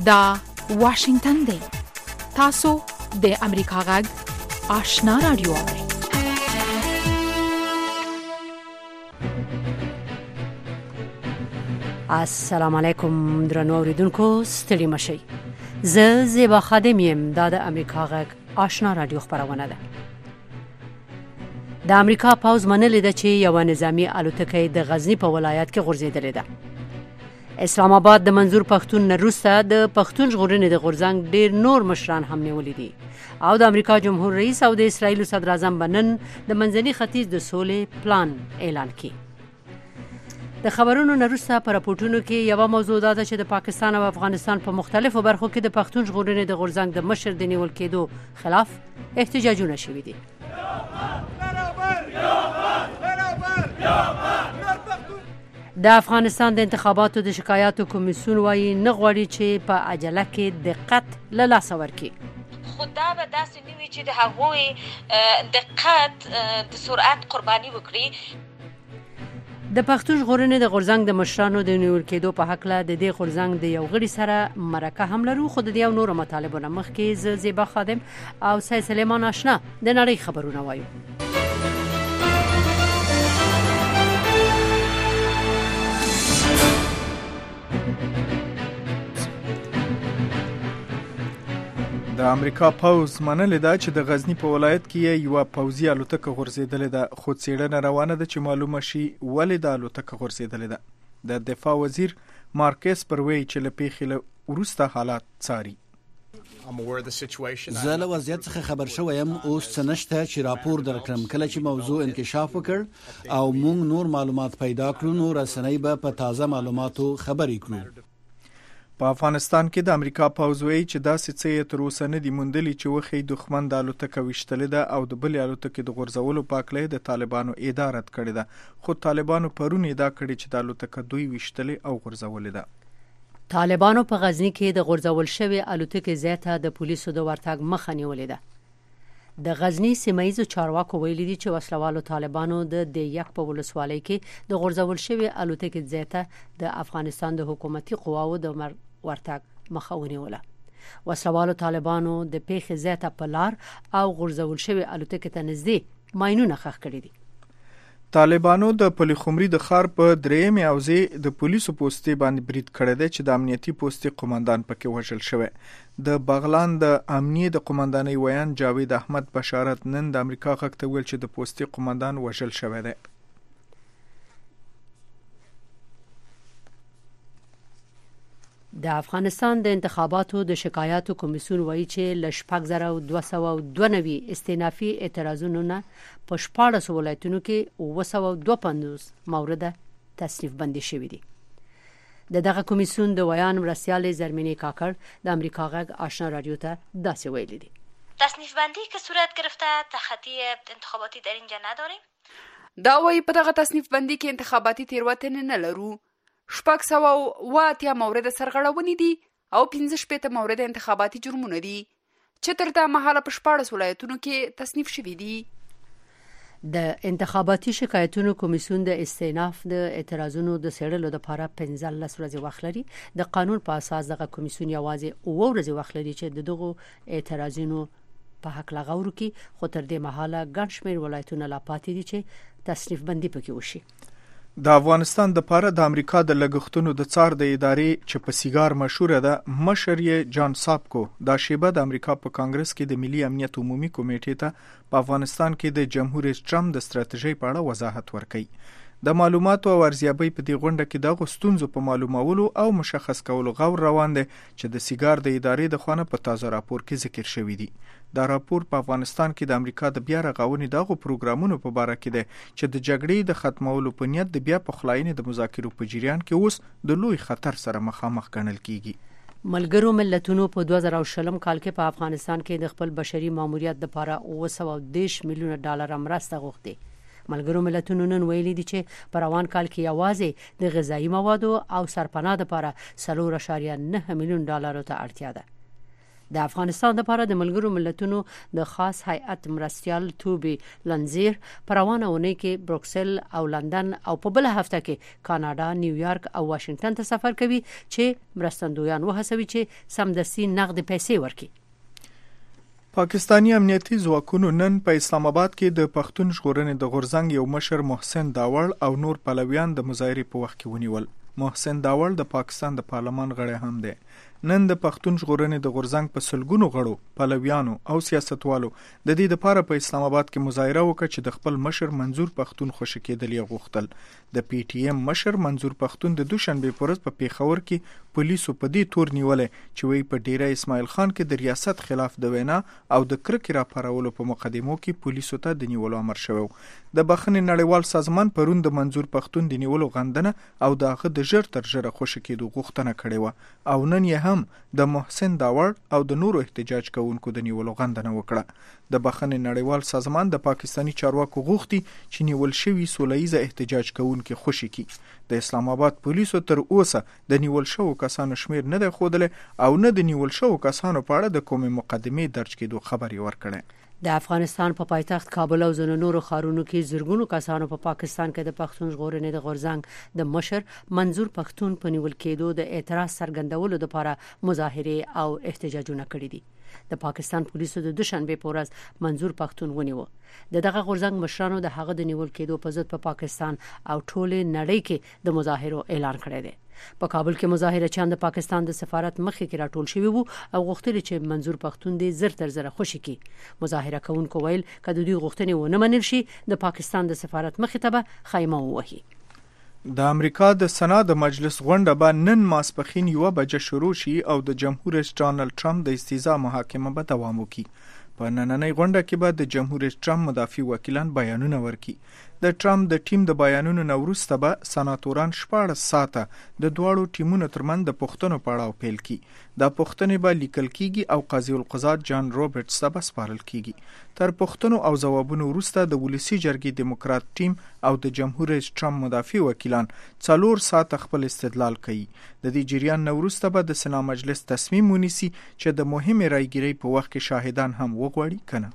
دا واشنگتن دی. تاسو د امریکا غږ آشنا رادیو اورئ. السلام علیکم درنو اوریدونکو، ستړي مشئ. زه زیبا خادم یم. دا د امریکا غږ آشنا رادیو خبرونه ده. د امریکا پوز منلې ده چې یو نظامی الوتکه د غزنی په ولایت کې غورځېدلې ده. اسلام آباد د منظور پښتون نه وروسته د پښتون ژغورنې د غورځنګ ډیر نور مشران هم نیولې دي او د امریکا جمهور رئیس او د اسرایل صدر اعظم بنن د منځني ختیځ د سولې پلان اعلان کړي. د خبرونو نه وروسته په راپورټونو کې یو موضوع ده چې د پاکستان او افغانستان په مختلفو برخو کې د پښتون ژغورنې د غورځنګ د مشر د نیول کېدو خلاف احتجاجونه شوي دي. د افغانستان د انتخاباتو د شکایاتو کمیسیون وايي نه غواړي چې په عجله کې دقت له لاسه ورکړي. خو دا به داسې نه وي چې د هغوی دقت د سرعت قرباني وکړي. د پښتون ژغورنې د غورځنګ د مشرانو د نیول کېدو په هکله د دې غورځنګ د یو غړي سره مرکه هم لرو، خو د دې او نورو مطالبو نه مخکې زه زیبا خادم او سید سلیمان آشنا د نړۍ خبرونه وایو. د امریکا پوز منلې ده چې د غزنی په ولایت کې یو پوځي الوتکه غورځېدلې ده، خو څېړنه روانه ده چې معلومه شي ولې د الوتکه غورځېدلې ده. د دفاع وزیر مارکس پروي چې له پیښې وروسته حالات څاري. زه له وضعیت څخه خبر شوم. اوس څه نشته چې راپور درکړم. کله چې موضوع انکشاف وکړ او موږ نور معلومات پیدا کړو نو رسنۍ به په تازه معلوماتو خبرې کړو. په افغانستان کې د امریکا پوځ وایي چې داسې څه یې تر اوسه نه دي موندلي چې وښیي دښمن د الوتکه ویشتلې ده او د بلې الوتکې د غورځولو په هکله د طالبانو ادعا رد کړې ده، خو طالبانو پرون ادعا کړې چې د الوتکه دوی ویشتلې او غورځولې ده. طالبانو په غزنی کې د غورځول شوې الوتکې ځای ته د پولیسو د ورتګ مخه نیولې ده. د غزنی سیمایي چارواکو ویلي دي چې وسلوالو طالبانو د یک په ولسوالۍ کې د غورځول شوې الوتکې ځای ته د افغانستان د حکومتي قواو د ورتګ مخه ونیوله. وسلوالو طالبانو د پیښې ځای ته په لار او غورځول شوې الوتکې ته نږدې ماینونه ښخ کړي دي. طالبانو د پلخمري د ښار په درېیمې اوزې د پولیسو پوستې باندې برید کړی دی چې د امنیتي پوستې قومندان پکې وژل شوی. د بغلان د امنیې د قومندانۍ ویان جاوید احمد بشارت نن د امریکا غږ ته ویل چې د پوستې قومندان وژل شوی دی. د افغانستان د انتخاباتو د شکایاتو کمیسیون وایي چې ل 4292 استینافي اعتراضونو نه په 14 ولایتونو کې 252 مورده تصنیف بندي شوي دي. دغه کمیسیون د ویان مرستیال زرمینی کاکړ د امریکا غږ آشنا رادیو ته داسې ویلي دي. تصنیف بندی که صورت گرفته تخطی انتخاباتی در اینجا نداریم. دا وایي په دغه تصنیف بندی کې انتخاباتي تیروتنې نه لرو. 608 مورد سرغړونې دي او 15 مورد انتخاباتي جرمونه دي چې تر دا مهاله په 14 ولایتونو کې تصنیف شوي دي. د انتخاباتي شکایتونو کمیسیون د استیناف د اعتراضونو د څېړلو لپاره 15 ورځې وخت لري. د قانون په اساس دغه کمیسیون یوازې 9 ورځې وخت لري چې دغه اعتراضونو په حق لغور کې، خو تر دې مهاله ګڼ شمېر ولایتونه لا پاتې دي چې تصنیف بندي پکې وشي. د افغانستان د پاره د امریکا د لګښتونو د څار د ادارې چې په سیګار مشهوره ده مشر یې جان ساپکو دا شیبه د امریکا په کانګرس کې د ملي امنیت عمومي کمیټې ته په افغانستان کې د جمهور رئیس ټرمپ د ستراتیژۍ په اړه وضاحت ورکړي. د معلوماتو او ارزیابۍ په دې غونډه کې د غوښتنځو په معلومولو او مشخص کولو غور روان دی چې د سیګار د ادارې د خوانه په تازه راپور کې ذکر شوی دی. دا راپور په افغانستان کې د امریکا د بیا رغونې دغه پروګرامونو په اړه کې دی چې د جګړې د ختمولو په نیت د بیا پخلاینې د مذاکرو په جریان کې اوس د لوی خطر سره مخامخ ګڼل کیږي. ملګرو ملتونو په 2020 کال کې په افغانستان کې د خپل بشري ماموریت لپاره 210 میلیون ډالر مرسته غوښتي. ملګرو ملتونو نن ویلي دي چې په روان کال کې یوازې د غذایی موادو او سرپناه لپاره 4.9 میلیون ډالر ته اړتیا ده. د افغانستان لپاره د ملګرو ملتونو د خاص هیئت مرستیال توبی لنزیر په روانه اونۍ کې بروکسل او لندن او په بل هفته کې کاناډا، نیویارک او واشنگټن ته سفر کوي چې مرستندویان وهڅوي چې سمدستي نقد پیسې ورکړي. پاکستانی امنیتي ځواکونو نن په اسلام آباد کې د پښتون ژغورنې د غورځنګ یو مشر محسن داوړ او نور پلویان د مظاهرې په وخت کې ونیول. محسن داوړ د پاکستان د پارلمان غړی هم دی. نن د پښتون ژغورنې د غورځنګ په سلګونو غړو، پلویانو او سیاستوالو د دې لپاره په اسلام آباد کې مظاهره وکړه چې د خپل مشر منظور پښتون خوشی کېدل یې غوښتل. د پی ټی ایم مشر منظور پښتون د دوشنبه په ورځ په پیښور کې پولیسو په دې تور نیولې چې وی په ډیره اسماعیل خان کې د ریاست خلاف د وینا او د کرکې راپارولو په مقدمو کې پولیسو ته د نیولو امر شوی. د بخښنې نړیوال سازمان پرون د منظور پښتون د نیولو غندنه او دغه د ژر تر ژره خوشی کېدو غوښتنه کړې و او نن یې هم د محسن داوړ او د نورو احتجاج کوونکو د نیولو غندنه وکړه. د بخښنې نړیوال سازمان د پاکستانی چارواکو غوښتي چې نیول شوی سولهییزه احتجاج کوونکو خوشی کی. د اسلام آباد پولیسو تر اوسه د نیول شوو کسانو شمیر نه دی ښودلی او نه د نیول شوو کسانو په اړه د کومې مقدمې درج کېدو خبري ورکړه. د افغانستان په پایتخت کابل او ځینو نورو ښارونو کې زرګونو کسانو په پاکستان کې د پښتون ژغورنې د غورځنګ د مشر منظور پښتون په نیول کېدو د اعتراض څرګندولو لپاره مظاهره او احتجاجونه کړي دي. د پاکستان پولیسو د دوشنبه په ورځ منظور پښتون ونیو. دغه غورځنګ مشرانو د هغه د نیول کېدو په ضد په پاکستان او ټول نړۍ کې د مظاهرو اعلان کړی دی. په کابل کې مظاهره چاند د پاکستان د سفارت مخې کې راټول شوی وو او غوښتل چې منظور پښتون دې زر تر زر خوشی کی. مظاهره کوونکو ویل کله دوی غوښتنې ونه منل شي د پاکستان د سفارت مخې ته به خیمه ووهي. د امریکا د سنا د مجلس غونډه به نن ماسپښین 1 بجې شروع شي او د جمهور رئیس ډانلډ ټرمپ د استیضاح محاکمه به دوام وکړي. په نننۍ غونډه کې به د جمهور رئیس ټرمپ مدافع وکیلان بیانونه ورکړي. د ټرمپ د ټیم د بیانونو نه وروسته به سناتوران 14 ساعته د دواړو ټیمونو ترمنځ د پوښتنو په اړه پیل کړي. دا پوښتنې به لیکل کیږي او قاضي القضات جان روبرټس ته به سپارل کیږي. تر پوښتنو او ځوابونو وروسته د ولسی جرګې دیموکرات ټیم او د جمهور رئیس ټرمپ مدافع وکیلان 4 ساعته خپل استدلال کوي. د دې جریان نه وروسته به د سنا مجلس تصمیم ونیسي چې د مهمه رایګیرۍ په وخت کې شاهدان هم وغواړي کنه.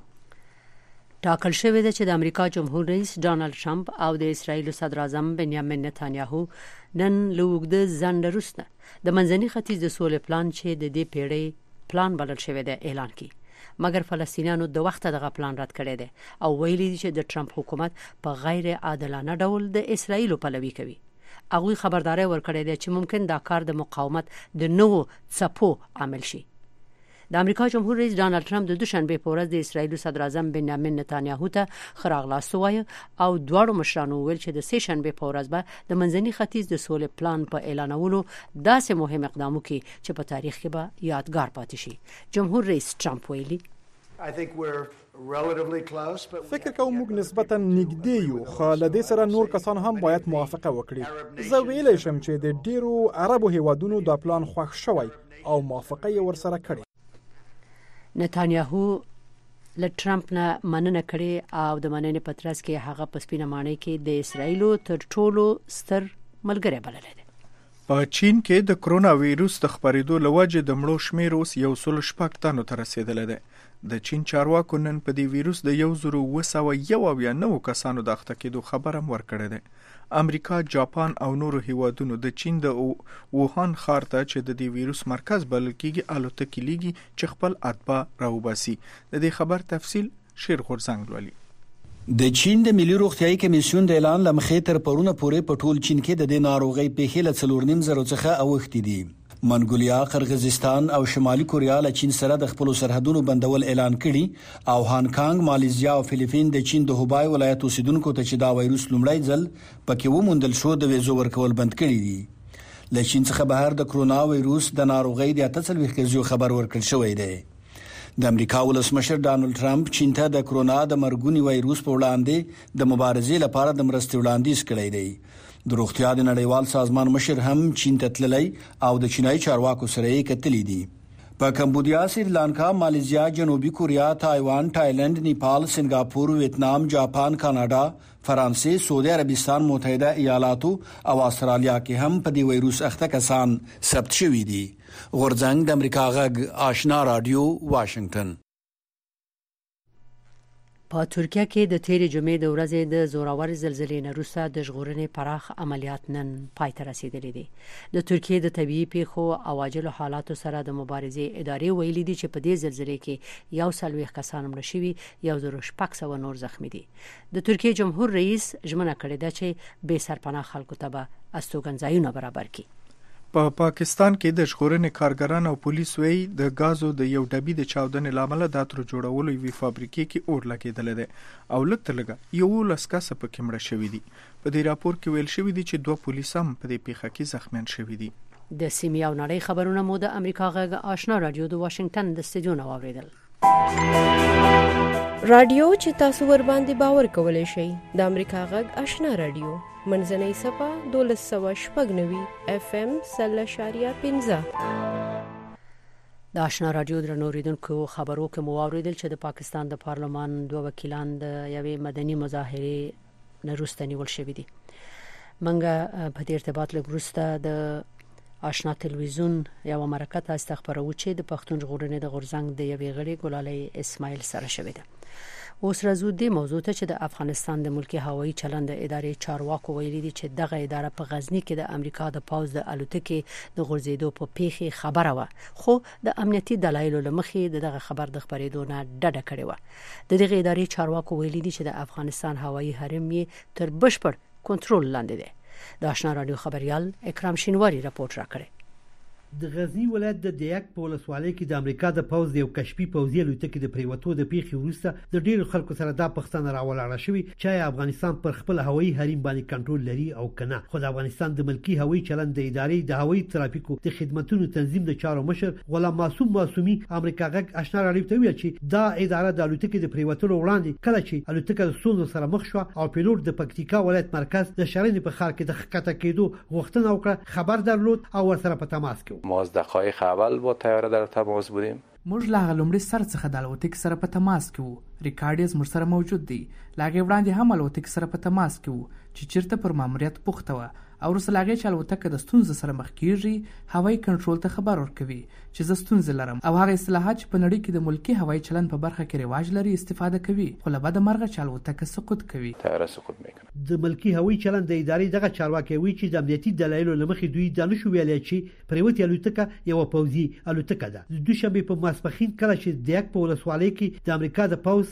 ټاکل شوی دی چې د امریکا جمهور رئیس ډانلډ ټرمپ او د اسرایل صدر اعظم بنیامین نتانیاهو نن لوګد ځنډ وروسته د منځني ختیځ د سولې پلان چې د دې پیړۍ پلان بلل شوی دی اعلان کړي. مګر فلسطینیانو د وخت دغه پلان رد کړی دی او ویلي دي چې د ټرمپ حکومت په غیر عادلانه ډول د اسرایل پلوي کوي. هغه خبرداري ورکړې ده چې ممکن دا کار د مقاومت د نوو څپو عامل شي. د امریکا جمهور رئیس ډانلډ ټرمپ د دوشنبه په ورځ د اسرایل صدر اعظم بنیامین نتانیاهو ته خراغلاس وایي او دواړو مشرانو ویل چې د سه شنبه په ورځ به د منځني ختیځ د سولې پلان په اعلانولو داسې مهم اقدام وکړي چې په تاریخ کې به یادګار پاتې شي. جمهور رئیس ټرمپ ویلي فکر کوم موږ نسبتا نږدې یو، خو له دې سره نور کسان هم باید موافقه وکړي. زه ویلی شم چې د ډیرو عربو هیوادونو دا پلان خوښ شوی او موافقه یې ورسره کړې. نتانیاهو له ټرمپ نه مننه کړې او د مننې په ترڅ کې هغه په سپینه ماڼۍ کې د اسرایلو تر ټولو ستر ملګری بللی دی. په چین کې د کرونا وایروس د خپرېدو له وجې د مړو شمیر اوس 106 تنو ته رسیدلی دی. د چین چارواکو نن په دې وایروس د 1991 کسانو د اخته کېدو خبر هم ورکړی دی. امریکا، جاپان او نورو هیوادونو د چین د ووهان ښار ته چې د دې وایروس مرکز بلل کېږي الوتکې لیږي چې خپل اتباع راوباسي. د دې خبر تفصیل شیر غورځنګ لولي. د چین د ملي روغتیايي کمیسیون د اعلان لمخې تر پرونه پورې په ټول چین کې د دې ناروغۍ پیښې له 4.5 څخه اوښتې دي. منګولیا، قرغیزستان او شمالي کوریا له چین سره د خپل سرحدونو بندول اعلان کړي او هانګ کانګ، مالیزیا او فلیپین د چین د هوبای ولایت اوسیدونکو ته چې دا وایروس لومړی ځل پکې وموندل شو د ویزو ورکول بند کړي دي. له چین څخه بهر د کرونا وایروس د ناروغۍ د 48 خبر ورکړل شوی دی. د امریکا ولسمشر ډانلډ ټرمپ چین ته د کرونا د مرګونی وایروس په وړاندې د مبارزې لپاره د مرستې وړاندیز کړی دی. د روغتیا د نړیوال سازمان مشر هم چین ته تللی او د چینایي چارواکو سره یې کتلې دي. په کمبودیا، سریلانکا، مالیزیا، جنوبي کوریا، تایوان، تایلند، نیپال، سنگاپور، ویتنام، جاپان، کاناډا، فرانسې، سعودي عربستان، متحده ایالاتو او استرالیا کې هم په دې وایروس اخته کسان ثبت شوي دي. غورځنګ د امریکا غږ آشنا رادیو، واشنگټن. په ترکیه کې د تیرې جمعې د ورځې د زورور زلزلې نه وروسته د ژغورنې پراخ عملیات نن پای ته رسیدلي دي. د ترکیې د طبيعي پیښو او عاجلو حالاتو سره د مبارزې ادارې ویلي دي چې په دې زلزلې کې 140 کسان مړه شوي، 1600 نور زخمی دي. د ترکیې جمهور رئیس ژمنه کړې ده چې بې سرپناه خلکو ته به استوګنځایونه برابر کړي. په پاکستان کې د ژغورنې کارګران او پولیس وی د غازو د یو ډبي د چاودنې لامل د اترو جوړولو یوې فابریکې کې اور لګېدل دي او لږ یو لسکاسه پکې مړه شوي دي. په دې راپور کې ویل شوی دی چې 2 پولیس هم په دې پیښه کې زخمیان شوي دي. د سیمې او نړۍ خبرونه مو د امریکا غږ آشنا رادیو د واشنگټن د استودیو نه واوریدل. رادیو چې تاسو ور باندې باور کولای شئ د امریکا غږ آشنا رادیو منځنۍ صفه 1290 FM 0.15. د آشنا رادیو درنو اوریدونکو خبرو کې مو واوریدل چې د پاکستان د پارلمان 2 وکیلان د یوې مدني مظاهرې نه وروسته نیول شوي دي. منګه په دې ارتباط له وروسته د آشنا تلویزیون یو مرکه تاسو خبرو چې د پښتون ژغورنې د غورځنګ د یوې غړي ګلالۍ اسماعیل سره شوې ده. اوس راځو د موضوع ته چې د افغانستان د ملکی هوایي چلند ادارې چارواکو ویلي دي چې دغه اداره په غزنی کې د امریکا د پوز د الوتکې د غورځېدو په پیښه خبره و، خو د امنیتي دلایلو لمخې دغه خبر د خبرېدو نه ډډه کړې و. د دغه ادارې چارواکو ویلي دي چې د افغانستان هوایي حرم یې تر بشپړ کنټرول لاندې دی. د آشنا رادیو خبريال اکرام شینواری راپورټ راکړي. د غزنی ولایت د دیاک په ولسوالۍ کې د امریکا د پوز د یو کشفي پوځي الوتکې د پریوتو د پیښې وروسته د ډیرو خلکو سره دا پښتنه راولاړه شوې چې افغانستان پر خپل هوایي حریم باندې کنټرول لري او کنه. خو د افغانستان د ملکی هوایي چلند د ادارې د هوایي ترافیکو د خدماتو تنظیم د چارو مشر غلام معصومي امریکا غږ آشنا رادیو ته ویل چې دا اداره د الوتکې د پریوتو وړاندې کله چې الوتکه د ستونزو سره مخ شو او پیلوټ د پکتیکا ولایت مرکز د شرین په ښار کې د ښکته کېدو غوښتنه وکړه، خبر درلود او ورسره په تماس کې ما از دقایق اول با طیاره در تماس بودیم. موږ لا لومړی سر څخه د الوتکې سره په تماس کې وو. ریکارډ موږ سره موجود دی. لاګې وړاندې هم الوتکې سره په تماس کې وو چې چیرته پر ماموریت پوښته و او رسلاګې چې الوتکه د ستونزې سره مخ کیږي هوایي کنټرول ته خبر ورکوي چې زه ستونزې لرم او هغه اصلاحات چې په نړۍ کې د ملکی هوایي چلند په برخه کې رواج لري استفاده کوي، خو له بده مرغه چې الوتکه سقوط کوي. طیاره سقوط میکنه. د ملکی هوایي چلند د ادارې دغه چارواکي وی چې د امنیتي دلایلو لمخې دوی د نشو ویلای چې پریوتي الوتکه یو پوځي الوتکه ده. د دوشنبه په ماسپخین کله چې دیاک په ولسوالۍ کې د امریکا د پوز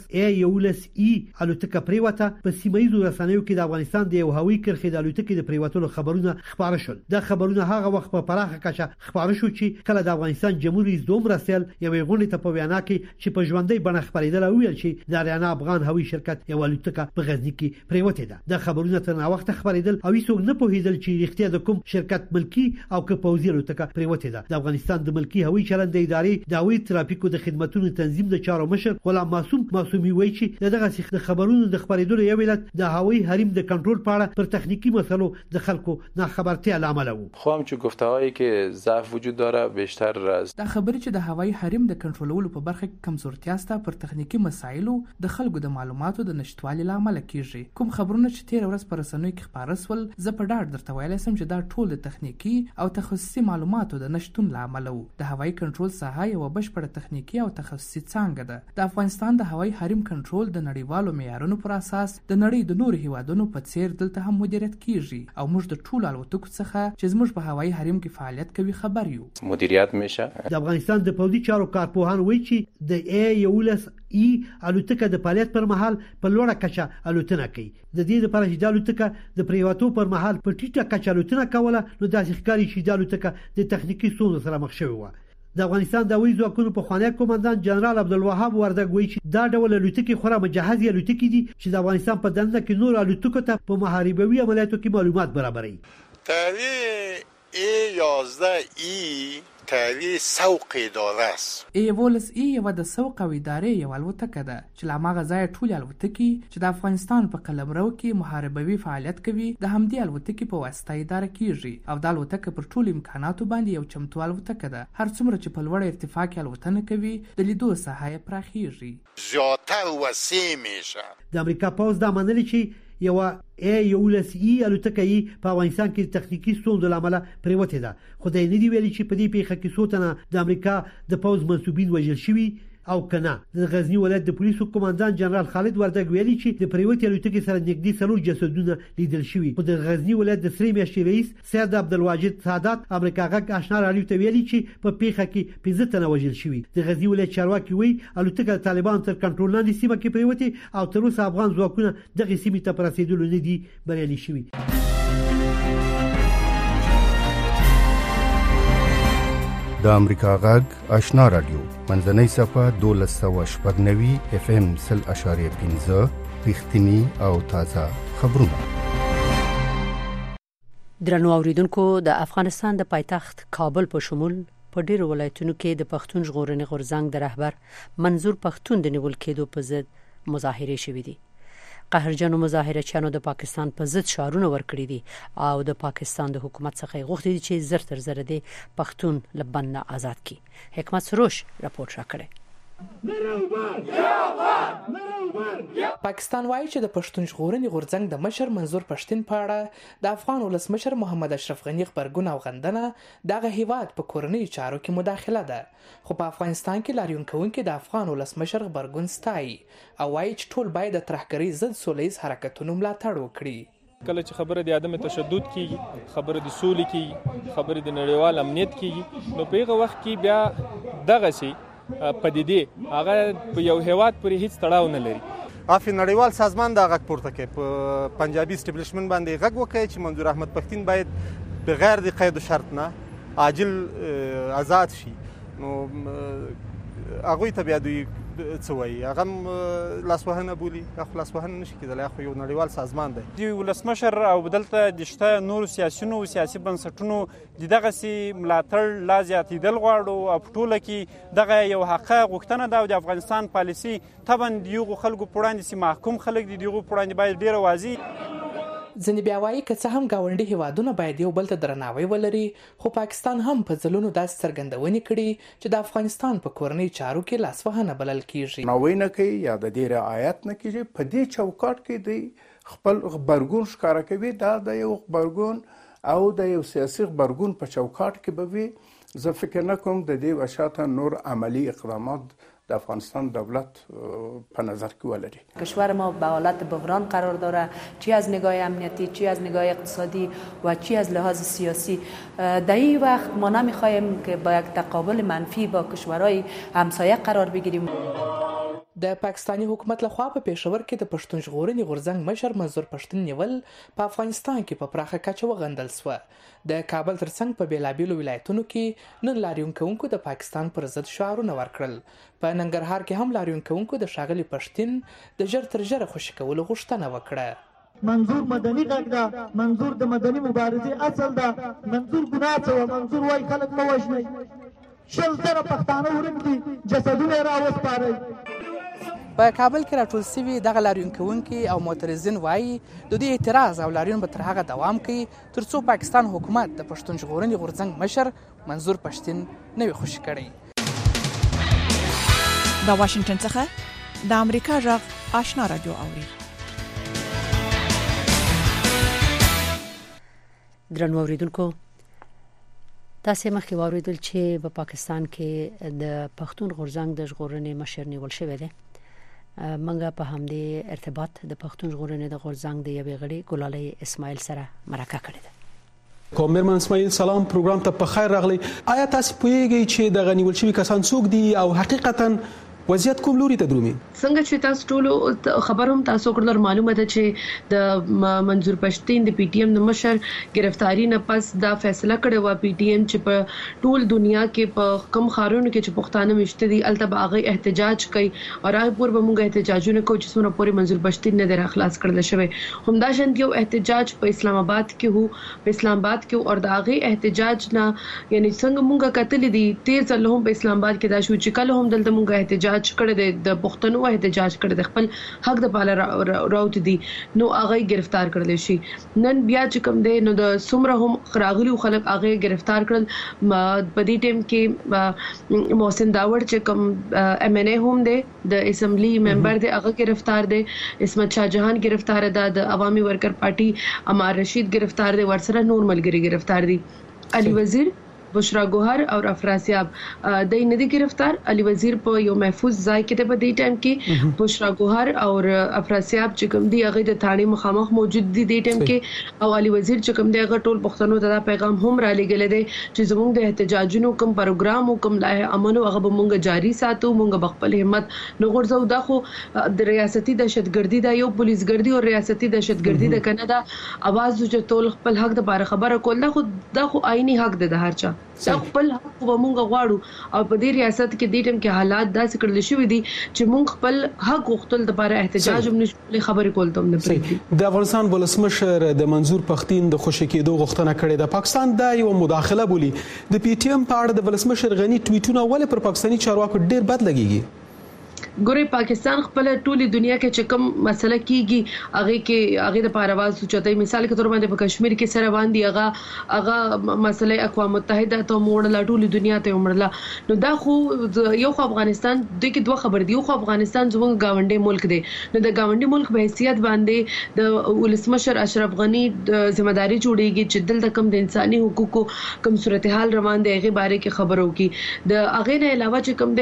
A-10E الوتکه پریوته په سیمایي رسنیو کې د افغانستان د یو هوایي کرښې د الوتکې د پریوتلو خبرونه خبر شول. دا خبرونه هغه وخت په پراخه کچه خبر شو چې کله د افغانستان جمهور رئیس دوم رسل یوې غونډې ته په وینا کې چې په ژوندۍ بڼه خبرېدل او ویل چې د اریانا افغان هوایي شرکت یو الوتکه په غزنی کې پریوته ده. دا خبرونه تر نا وخت خبرېدل او هیڅوک نه پوهېدل چې رښتیا د کوم شرکت ملکی او که پوځي الوتکه پریوته ده. د افغانستان د ملکی هوایي چلند ادارې د هوایي ترافیکو د خدماتو تنظیم د چارو مشر غلام معصومي وایي چې دغه خبرونو د خبرېدلو یو علت د هوایي حریم د کنټرول په اړه پر تخنیکی مسلو د خلکو نه خبرتیا لامل و. خو هم چې گفته‌هایی که ضعف وجود داره بیشتر از دا خبرې چې د هوایي حریم د کنټرولولو په برخه کې کمزورتیا ستا پر تخنیکی مسایلو د خلکو د معلوماتو د نشټوالي لامل کیږي. کوم خبرونه چې تیر ورځ پر رسنیو کې خبره سول زه په ډاډ درته ویلی سم چې دا ټول د تخنیکی او تخصصي معلوماتو د نشټون لامل و. د هوایي کنټرول ساحه یو بشپړه تخنیکی او تخصصي څانګه ده. د افغانستان د هوایي حریم کنټرول د نړیوالو معیارونو پر اساس د نړۍ د نورو هیوادونو په څیر دلته هم مدیریت کیږي او موږ د ټولو الوتکو څخه چې زموږ په هوایي حریم کې فعالیت کوي خبر یو. مدیریت میشه. د افغانستان د پوځي چارو کارپوهان وایي چې د A-10E الوتکه د فعالیت پر مهال په لوړه کچه الوتنه کوي. د دې لپاره چې د الوتکه د پریوتو پر مهال په ټیټه کچه الوتنه کوله نو داسې ښکاري چې د الوتکه د تخنیکی ستونزو سره مخ شوې و. د افغانستان د هوایي ځواکونو په خوانی کمانډان جنرال عبدالوهاب وردګ وایي چې دا ډول الوتکې خورا مجهزي الوتکې دي چې د افغانستان په دنده کې نور الوتکو ته په محاربوي عملیاتو کې معلومات برابروي. طیاره A-11E تاوی سوق اداره است. ایولس یو د سوق او ادارې یو الوتکه ده چې له هغه ځایه ټولې الوتکې چې د افغانستان په قلمرو کې محاربوي فعالیت کوي د همدې الوتکې په واسطه اداره کیږي او د الوتکه پر ټولو امکاناتو باندې یو چمتو الوتکه ده. هر څومره چې په لوړ ارتفاع کې الوتنه کوي د لیدو ساحه یې پراخیږي، زیاتر وسیع میشه. د امریکا پوز دا منلي چې یو الوتکه په افغانستان کې تخنیکی ستونزو له امله پریوتې ده، خو د نه دی ویلي چې په دې پیښه کې څو تنه د امریکا د پوز منسوبین وژل شوي او کنه. د غزنی ولایت د پولیسو قوماندان جنرال خالد وردګ ویلي چې د پریوتې الوتکې سره نږدې 4 جسدونه لیدل شوي. خو د غزنی ولایت د سری میاشتې رئیس سید عبدالواجد سادات امریکا غږ آشنا رادیو ته ویلي چې په پیښه کې 15 تنه وژل شوي. د غزنی ولایت چارواکي وایي الوتکه د طالبانو تر کنټرول لاندې سیمه کې پریوتې او تر اوسه افغان ځواکونه دغه سیمې ته رسیدلو نه دي بریالي شوي. د امریکا غږ آشنا رادیو منځنۍ صفحه 1290 FM 0.5 رښتینی او تازه خبرونه. درنو اوریدونکو، د افغانستان د پایتخت کابل په شمول په ډیرو ولایتونو کې د پښتون ژغورنې غورځنګ د رهبر منظور پښتون د نیول کېدو په ضد مظاهره شوې دي. قهرجنو مظاهرچیانو د پاکستان په ضد شعارونه ورکړي دي او د پاکستان د حکومت څخه غوښتي دي چې زر تر زر د پښتون لبنه آزاد کړي. حکمت سروش راپور راکړي. پاکستان وایي چې د پښتون ژغورنې غورځنګ د مشر منظور پښتون په اړه د افغان ولسمشر محمد اشرف غنی خبرګون او غندنه دغه هیواد په کورنۍ چارو کې مداخله ده. خو په افغانستان کې لاریون کوونکي د افغان ولسمشر خبرګون ستایي او وایي چې ټول باید د ترهګرۍ ضد سولهییز حرکتونو ملاتړ وکړي. کله چې خبره د عدم تشدد کیږي، خبره د سولې کیږي، خبره د نړیوال امنیت کیږي، نو په هغه وخت کې بیا دغه شی پدیدې هغه په یو هیواد پورې هیڅ تړاو نه لري. افی نړیوال سازمان دا غږ پورته کوي په پنجابي اسټابلیشمنت باندې غږ وکړي چې منظور احمد پښتون باید بغیر د قید و شرط نه عاجل آزاد شي. نو هغه ته بیا دوی څه وایي، هغه لاسوهنه بولي، هغه لاسوهنه نشي کېدلی، خو یو نړیوال سازمان دی. د ولسمشر او دلته د شته نورو سیاسیونو او سیاسي بنسټونو د دغسې ملاتړ لا زیاتېدل غواړو او په ټوله کې دغه یو حقه غوښتنه ده او د افغانستان پالیسي طبعا د هغو خلکو په وړاندې چې محکوم خلک دي د هغو په وړاندې باید ډېره واضح. ځینې بیا وایي که څه هم ګاونډي هیوادونه باید یو بل ته درناوی ولري، خو پاکستان هم په ځلونو داسې څرګندونې کړي چې د افغانستان په کورنۍ چارو کې لاسوهنه بلل کیږي. ناوی نه کوي یا د دې رعایت نه کیږي. په دې چوکاټ کې د خپل خبرګون ښکاره کوي. دا د یو خبرګون او د یو سیاسي خبرګون په چوکاټ کې به وي. زه فکر نکوم د دې وشاته نور عملی اقدامات در افغانستان دولت په نظر کې ولري. کشور ما به حالت بحران قرار داره، چی از نگاه امنیتی، چی از نگاه اقتصادی و چی از لحاظ سیاسی. در این وقت ما نمیخواهیم که با یک تقابل منفی با کشورهای همسایه قرار بگیریم. د پاکستانی حکومت لخوا په پېښور کې د پښتون ژغورنې غورځنګ مشر منظور پښتون نیول په افغانستان کې په پراخه کچه وغندل سوه. د کابل ترڅنګ په بیلابیلو ولایتونو کې نن لاریون کوونکو د پاکستان پر ضد شعارونه ورکړل. په ننګرهار کې هم لاریون کوونکو د ښاغلي پښتون د ژر تر ژره خوشي کولو غوښتنه وکړه. منظور مدني غږ ده، منظور د مدني مبارزې اصل ده، منظور ګناه څه وه، منظور وایي خلک مه وژنئ، 100 زره پښتانه ورک دي، جسدونه یې راوسپارئ. په کابل کې راټول شوي دغه لاریون کوونکي او معترضین وایي د دوی اعتراض او لاریون به تر هغه دوام کوي تر څو پاکستان حکومت د پښتون ژغورنې غورځنګ مشر منظور پښتون نه وي خوشي کړی. د واشنگټن څخه د امریکا غږ آشنا رادیو اوري. درنو اوریدونکو، تاسو مخکې واوریدل چې په پاکستان کې د پښتون غورځنګ د ژغورنې مشر نیول شوی دی. منګه په همدې ارتباط د پښتون ژغورنې د غورځنګ د یوې غړي ګلالۍ اسماعیل سره مرکه کړې ده. کومرمن اسماعیل سلام، پروګرام ته په خیر راغلی. آیا تاسو پوهیږئ چې د غنیول شوي کسان څوک دي او حقیقتا وضعیت کوم لوري ته درومي؟ څنګه چې تاسو ټول خبر هم تاسو کړل معلومه ده چې د منظور پښتين د پی ټی ایم د مشر گرفتاری نه پس دا فیصله کړې و پی ټی ایم چې په ټول دنیا کې په کم خارونو کې چې پښتانه مشته دي التبا هغه احتجاج کوي او هغه پور به موږ احتجاجونه کوو چې څونه پورې منظور پښتين نه در خلاص کړل شوی همدا شان یو احتجاج په اسلام آباد کې وو په اسلام آباد کې او دا هغه احتجاج نه یعنی څنګه موږ کتل دي تیر ځل هم په اسلام آباد کې دا شو چې کله هم دلته موږ احتجاج کړی د پښتنو احتجاج کړی د خپل حق د پاله راوت دي نو هغه گرفتار کړل شي نن بیا چې کوم دی نو د سمره هم راغلي خلک هغه گرفتار کړل په دې ټیم کې محسن داوړ چې کوم ام ان ای هم دی د اسمبلی ممبر دی هغه گرفتار دی اسمت شاه جهان گرفتار ده د عوامي ورکر پارټي امار رشید گرفتار دی ورسره نور ملګری گرفتار دي علي وزیر بشرا گوهر او افراسیاب د ندی گرفتار علي وزیر په یو محفوظ ځای کې په دې ټایم کې بشرا گوهر او افراسیاب چې کوم دی هغه د ثاني مخامخ موجود دي د ټایم کې او علي وزیر چې کوم دی هغه ټول پښتنو ته دا پیغام هم را لګل دي چې زموږ د احتجاجونو کوم پروګرام او کوم لایحه عمل او هغه موږ جاری ساتو موږ خپل همت نو غورځو دا خو د ریاستي دهشتګردي دا یو پولیس ګردي او ریاستي دهشتګردي د کنه دا आवाज چې ټول خپل حق د بار خبره کول دا خو آئینی حق ده د هر چا دا خپل حق به مونږ غواړو او په دې ریاست کې د ټیم کې حالات داسې کړل شوې دي چې مونږ خپل حق غوښتل د لپاره احتجاج هم نشو خبرې کول ته نه پریږدي د افغانستان ولسمشر د منظور پښتين د خوشی کېدو غوښتنه کړې ده پاکستان دا یو مداخله بولی د پی ټی ایم په اړه د ولسمشر غنی ټویټونه ولې پر پاکستاني چارواکو ډېر بد لګیږي ګوري پاکستان خپل ټولي دنیا کې چې کوم مسله کیږي هغه د پارواز چوتای مثال کې تور باندې په کشمیر کې سره باندې هغه مسله اقوام متحده ته موړل ټولي دنیا ته ومړل نو دا خو یو افغانستان د کې دوه خبر دی یو افغانستان زموږ گاونډي ملک دی نو د گاونډي ملک په حیثیت باندې د ولسمشر اشرف غنی د ځمداري جوړیږي چې دلته کوم د انساني حقوقو کوم صورتحال روان دی هغه باره کې خبرو کی د هغه نه علاوه چې کوم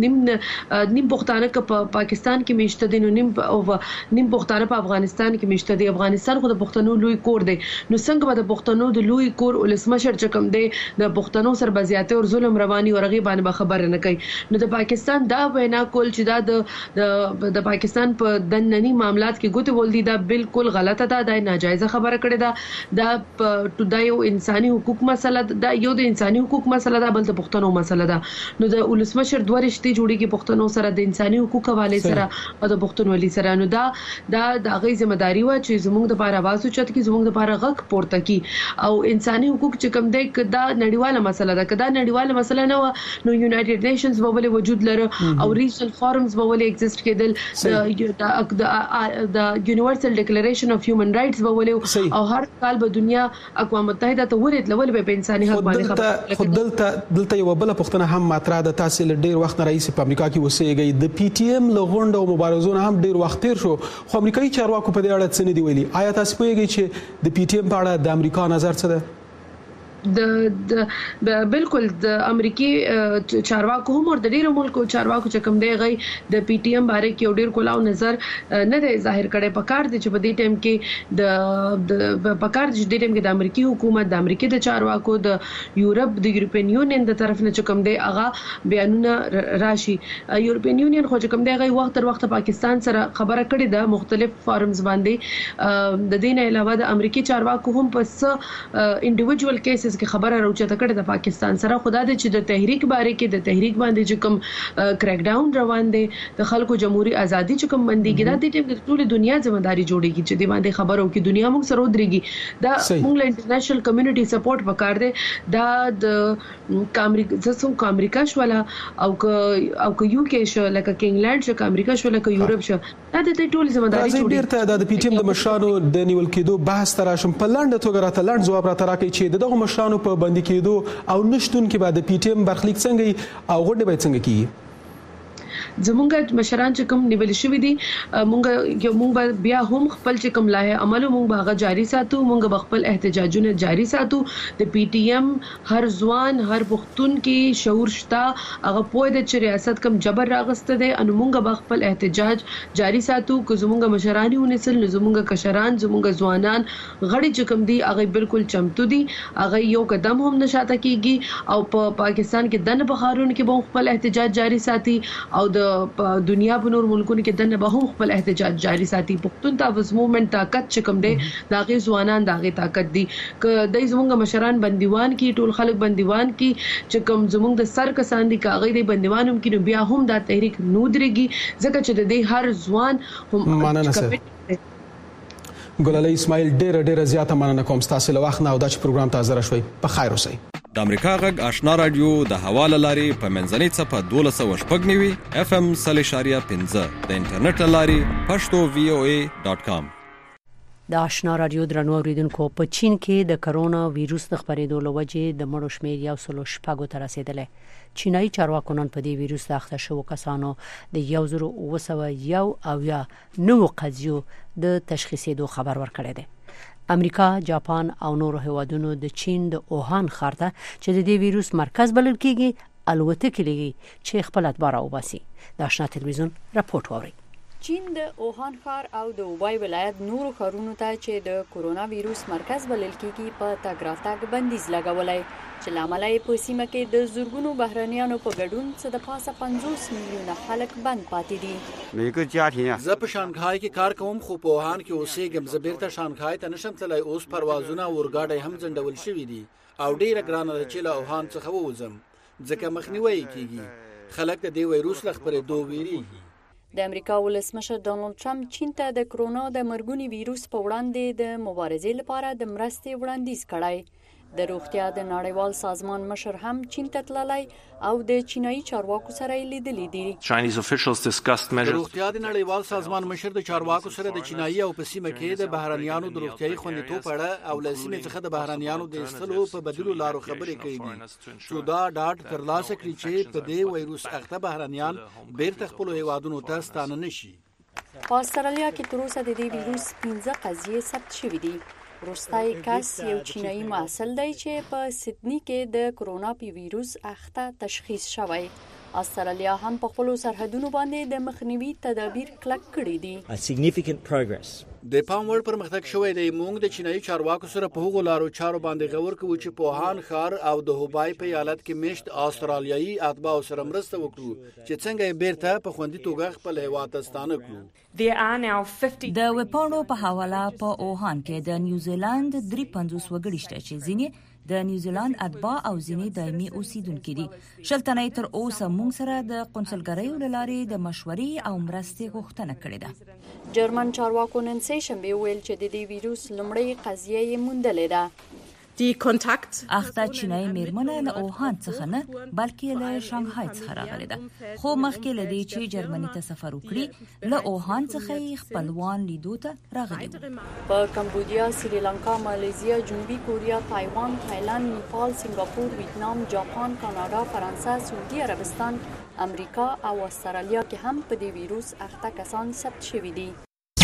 دی نیم پښتانه په پاکستان کې میشته دي نو نیم پښتانه په افغانستان کې میشته دي افغانستان خو د پښتنو لوی کور دی نو څنګه به د پښتنو د لوی کور ولسمشر چې کوم دی د پښتنو سربازیات او ظلم رواني او رغي باندې خبر نه کوي نو د پاکستان دا وینا کول چې دا د پاکستان په دنني معاملات کې ګوتې ول دي دا بالکل غلطه ده دا ناجایزه خبره کړې ده دا یو انساني حقوق مسله ده یو د انساني حقوق مسله ده بل د پښتنو مسله ده نو د ولسمشر دوه رشتې جوړیږي پښتنو سره د انساني حقوق حواله سره او د پښتونولي سره نو دا د غي ځمداري و چې زموږ د لپاره आवाज اوچت کی زموږ د لپاره غږ پورته کی او انساني حقوق چې کوم دی دا نړیواله مسله ده کدا نړیواله مسله نه و نو یونایټډ نیشنز به ولې وجود لره او ریجنل فورمز به ولې ایگزیست کېدل د یونیورسل ډیکلیریشن اف هیومن رائټس به ولې او هر کال به دنیا اقوام متحده ته ورته به انساني حق باندې خبره دلته یو بل پښتنه هم ماتره د تحصیل ډیر وخت رئیس په امریکا کې وسیږي د پی ټی ایم لغونډه او مبارزونه هم ډیر وخت تیر شو خو امریکایي چارواکو په دې اړه څه نه دی ویلي آیا تاسو پوهیږئ چې د پی ټی ایم په اړه د امریکا نظر څه ده د بالکل د امریکای چارواکو هم او د ډیرو ملکو چارواکو چې کوم دی غي د پی ټی ایم باره کې یو ډیر کولاو نظر نه دی ظاهر کړي پکار دي چې په دې ټیم کې د پکار دي چې د ټیم کې د امریکای حکومت د امریکای د چارواکو د یورپ د یورپین یونین د طرف نه چې کوم دی هغه بیانونه راشي یورپین یونین خو چې کوم دی غي وخت تر وخت پاکستان سره خبره کړې ده مختلف فارمز باندې د دین علاوه د امریکای چارواکو هم پس انډیویډوال کیسز کې خبره راوچته کړې د پاکستان سره خدا دې چې د تحریک باره کې د تحریک باندې چې کوم کریک ډاون روان دي د خلکو جمهوریت ازادي چې کوم بنديږي دا د ټول دنیا ځمداري جوړيږي چې د باندې خبرو کې دنیا موږ سره ودرېږي دا موږ له انټرنیشنل کمیونټي سپورټ وکړ دي دا د امریکا شولا او یو کې شو لکه انګلند شو امریکا شو لکه یورپ شو دا د ټول ځمداري جوړيږي بیرته د پی ټی ایم د مشرانو د نیول کېدو بحث تراشم په لاندې توګه راته لاند جواب راته راکړي چې دغه مشرانو په باندې کېدو او نشټون کې بعد پی ټی ایم برخلیک څنګه او غوډه به څنګه کیږي زمونږ مشران چې کوم نیول شوی دي مونږ بیا هم خپل چې کوم لایحه عمل مونږ هغه جاری ساتو مونږ خپل احتجاجونه جاری ساتو د پی ټی ایم هر ځوان هر پښتون کې شعور شته هغه پوهه د ریاست کوم جبر راغسته دي ان مونږ خپل احتجاج جاری ساتو کو زمونږ مشرانی ونسل زمونږ کشران زمونږ ځوانان غړي چې کوم دي هغه بالکل چمتو دي هغه یو قدم هم نشاته کیږي او په پاکستان کې دنه بخارون کې به خپل احتجاج جاری ساتي او د دنیا په نور ملکونو کې دنه به هم خپل احتجاج جاری ساتي. پښتون تاسو موومېنټ طاقت چې کوم دی دا غي ځوانان دا غي طاقت دي ک دای زمونږ مشران بندیوان کی ټول خلک بندیوان کی چې کوم زمونږ د سر کسان دي کاغې دی بندیوانوم کې بیا هم دا تحریک نو درېږي ځکه چې د دې هر ځوان هم مننه ګلالۍ اسماعیل ډېر زیاته مننه کوم ستاسو له وخت نه او دا چې پروګرام ته حاضر شوي. په خیر اوسئ. د امریکا غږ آشنا رادیو د حواله لاري په منځنۍ صفه 1290 FM 3.15 د انټرنیټ لاري pashto.voa.com. د آشنا رادیو درنو اوریدونکو په چین کې د کرونا وایروس د خپرېدو لوجې د مړو شمېر 1.6 ته رسیدلی. چینایي چارواکو نن په دې وایروس د اخته شوو کسانو د 1901 نوو قضیو د تشخیصېدو خبر ورکړی دی. امریکا، جاپان او نورو هیوادونو د چین د اوهان ښار ته چې د دې وایروس مرکز بلل کېږي الوتکې لګي چې خپل اتباع راوباسي. د آشنا تلویزیون راپورټ واورئ. چین د اوهان ښار او د وبای ولایت نورو ښارونو ته چې د کورونا وایروس مرکز بلل کېږي په تګ راتګ بندیز لګولی چې له امله یې په سیمه کې د زرګونو بهرنیانو په ګډون څه د پاسه 50 میلیونه خلک بند پاتې دي. زه په شانګهای کې کار کوم خو په اوهان کې اوسېږم. زه بیرته شانګهای ته نشم تللی. اوس پروازونه اورګاډي هم ځنډول شوي دي او ډیره ګرانه ده چې له اوهان څخه ووځم ځکه مخنیوی کېږي. خلک د دې وایروس له خپرېدو ویریږي. د امریکا ولسمشر ډونالد ټرمپ چین ته د کرونا د مرګوني وایروس په وړاندې د مبارزې لپاره د مرستې وړاندیز کړی. د روغتیا د نړیوال سازمان مشر هم چین ته تللی او د چینایي چارواکو سره یې لیدلي دي. روغتیا د نړیوال سازمان مشر د چارواکو سره د چینایي او په سیمه کې د بهرنیانو د روغتیايي خوندیتوب په اړه او له سیمې څخه د بهرنیانو د ایستلو په بدیلو لارو خبرې کوي چې دا ډاډ ترلاسه کړي چې په دې وایروس اخته بهرنیان بیرته خپلو هیوادونو ته ستانه نشي. په استرالیا کې تر اوسه د دې وایروس 15 قضیې ثبت شوې دي. وروستی کس یو چینایي محصل دی چې په سیدنی کې د کرونا پی وایروس اخته تشخیص شوی. استرالیا هم په خپلو سرحدونو باندې د مخنیوي تدابیر کلک کړي دي. د پام وړ پرمختګ شوی دی. موږ د چینایي چارواکو سره په هغو لارو چارو باندې غور کوو چې په اوهان ښار او د هوبای په ایالت کې میشت استرالیایي اتباعو سره مرسته وکړو چې څنګه یې بیرته په خوندي توګه خپل هیواد ته ستانه کړو. د وپاڼو په حواله په اوهان کې د نیوزیلند 53 وګړي شته چې ځینې د نیوزیلند اتباع او ځینې دایمي اوسیدونکي دي. شلتنه تر اوسه موږ سره د قونسلګریو له لارې د مشورې او مرستې غوښتنه کړې ده. جرمن چارواکو نن سه شنبه ویل چې د دې وایروس لومړی قضیه یې موندلې ده. اخته چینایي میرمنه له اوهان څخه نه بلکې له شانګهای څخه راغلې ده خو مخکې له دې چې جرمني ته سفر وکړي له اوهان څخه خپلوان لیدو ته راغلي. په کمبودیا، سریلانکا، مالیزیا، جنوبي کوریا، تایوان، تایلند، نیپال، سنگاپور، ویتنام، جاپان، کاناډا، فرانسه، سعودي عربستان، امریکا او استرالیا کې هم په دې وایروس اخته کسان ثبت شوي دي.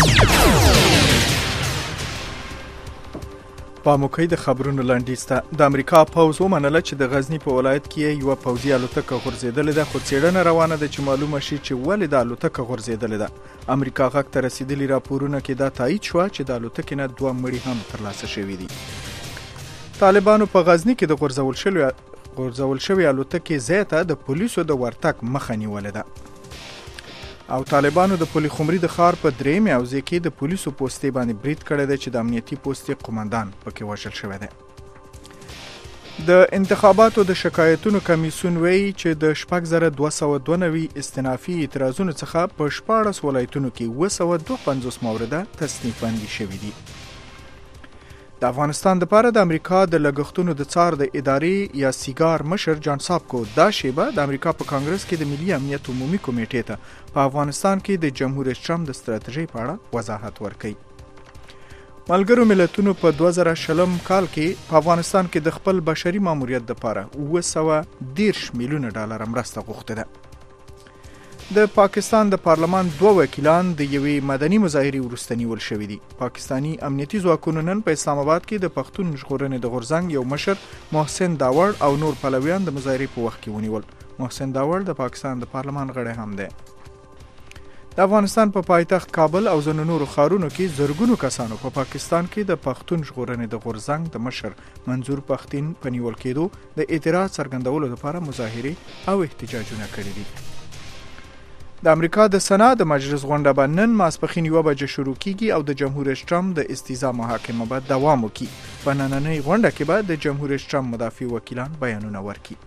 په موقع د خبرونو لاندې ست د امریکا پوز ومنله چې د غزنی په ولایت کې یو پوځي الوتکه غورځېدلې ده خو څېړنه روانه ده چې معلومه شي چې ولې د الوتکه غورځېدلې ده. امریکا غږ ته رسیدلي راپورونه کې دا تایید شو چې د الوتکې نه 2 مړي هم ترلاسه شوي دي. طالبانو په غزنی کې د غورځول شوی الوتکې ځای ته د پولیسو د ورتګ مخه نیولې ده او طالبانو د پولي خمري د ښار په درېمې حوزې کې د پولیسو پوستې باندې برید کړی دی چې د امنیتي پوستې قومندان پکې وژل شوی دی. د انتخاباتو د شکایتونو کمیسیون وایي چې د 6292 استنافي اعتراضونو څخه په 14 ولایتونو کې 252 مورده تصنیف بندي شوي دي. د افغانستان لپاره د امریکا د لګښتونو د څار د ادارې یا سیګار مشر جان سابکو دا شیبه د امریکا په کانګرس کې د ملي امنیت عمومي کمیټې ته په افغانستان کې د جمهور رئیس ټرمپ د ستراتیژۍ په اړه وضاحت ورکړي. ملګرو ملتونو په 2020 کال کې په افغانستان کې د خپل بشري ماموریت لپاره 910 میلیون ډالر مرسته غوښتې ده. د پاکستان د پارلمان 2 وکیلان د یوې مدني مظاهرې وروسته نیول شوي دي. پاکستانی امنیتي ځواکونو نن په اسلام آباد کې د پښتون ژغورنې د غورځنګ یو مشر محسن داوړ او نور پلویان د مظاهرې په وخت کې ونیول. محسن داوړ د پاکستان د پارلمان غړی هم دی. د افغانستان په پایتخت کابل او ځینو نورو ښارونو کې زرګونو کسانو په پاکستان کې د پښتون ژغورنې د غورځنګ د مشر منظور پښتين په نیول کېدو د اعتراض څرګندولو لپاره مظاهرې او احتجاجونه کړي دي. د امریکا د سنا د مجلس غونډه به نن ماسپښین 1 بجې شروع کیږي او د جمهور رئیس ټرمپ د استیضاح محاکمه به دوام وکړي. په نننۍ غونډه کې به د جمهور رئیس ټرمپ مدافع وکیلان بیانونه ورکړي.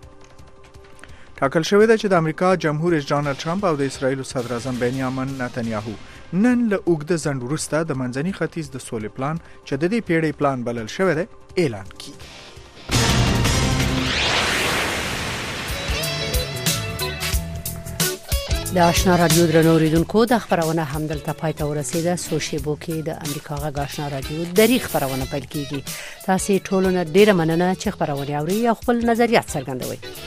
ټاکل شوې ده چې د امریکا جمهور رئیس ډانلډ ټرمپ او د اسرایل صدر اعظم بنیامین نتنیاهو نن له اوږده ځنډ وروسته د منځني ختیځ د سولې پلان چې د دې پیړۍ پلان بلل شوی دی اعلان کړي. د آشنا رادیو درنو اوریدونکو د خبرونه همدلته پای ته ورسیده. سو شیبو کې د امریکا غږ آشنا رادیو دری خبرونه پیل کیږي. تاسو ټولو نه ډیره مننه چې خبرونه اوري او خپل نظریات څرګندوي.